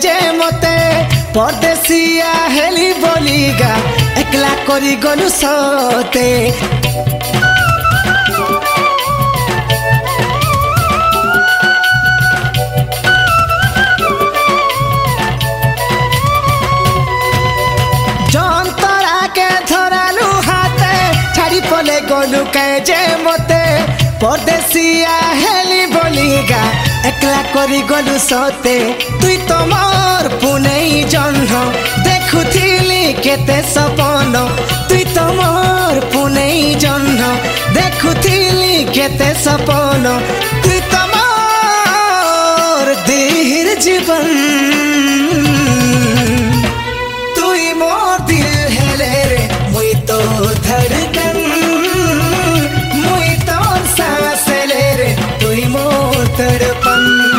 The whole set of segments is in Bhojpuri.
जे मते परदेसिया हेली बोलीगा एकला करी गलु सते जंतरा के धरालु हाथे छाड़ी पले गलु के जे मते परदेसिया हेली बोलीगा एकला करी गलु सते तुई तो मोर पुनेई जन्ह देखुथिली केते सपन तुई तो मोर पुनेई जन्ह देखुथिली केते सपन तुई तो मोर दिहिर जीवन तुई मोर दिल हेले रे मुई तो धड़कन मुई तो सांस ले रे तुई मोर तड़पन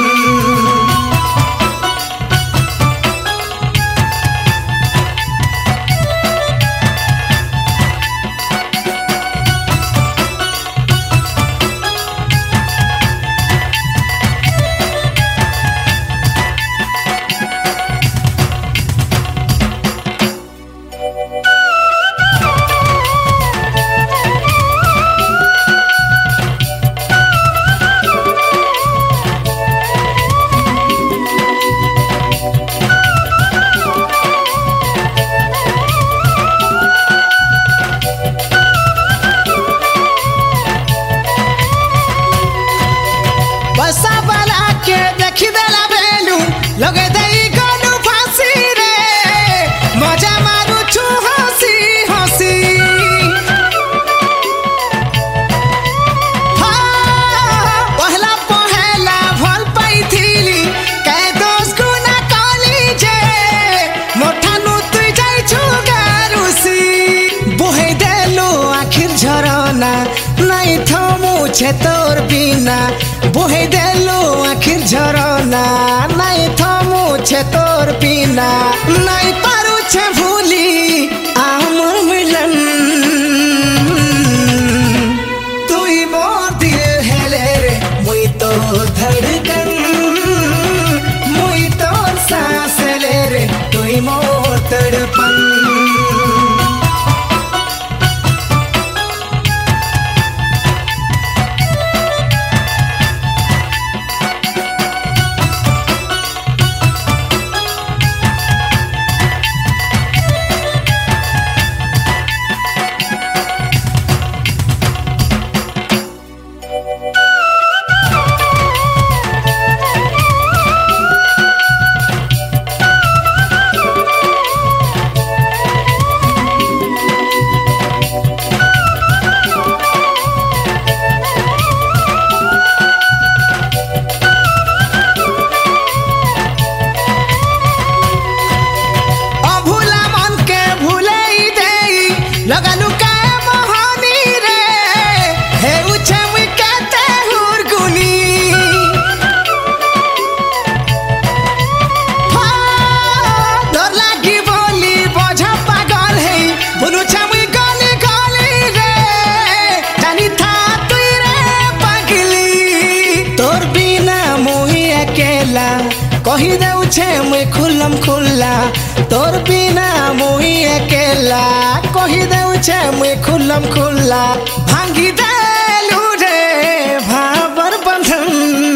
बसा वाला के देखी देला बेलू लगे देई गलु फांसी रे मजा मारू छु हंसी हंसी पहला पहला भल पाइथिली के दोस गुना कली जे मोठानु तुई जाई छु गारुसी बोहे देलो आखिर झरना नहीं थमु छे तोर बिना बोहे देलो आखिर झरना नहीं थमु छे तोर बिना नहीं पारू छे भूली आमर मिलन तुई मोर दिल हेले रे मुई तो धड़कन मुई तो सांस ले रे तुई मोर तड़पन लगालू का मोहनी रे हे उछे मुई कहते हुरगुनी डर लागी बोली बोझा पागल है बोलू छे मुई गली गली रे जानी था तुई रे पागली तोर बिना मुई अकेला कही दे उछे मुई खुल्लम खुल्ला तोर बिना मुई अकेला कही दे उछे मुई खुल्लम खुल्ला भांगी देलू रे भावर बंधन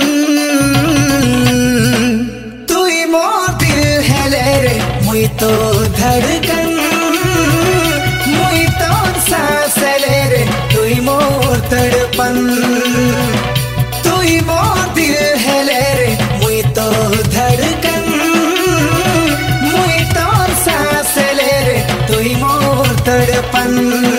तुई मोर दिल हेले रे मुई तो धड़कन मुई तो सांस ले रे तुई मोर तड़पन तुई मोर दिल हेले रे मुई तो धड़कन मुई तो सांस ले रे तुई मोर तड़पन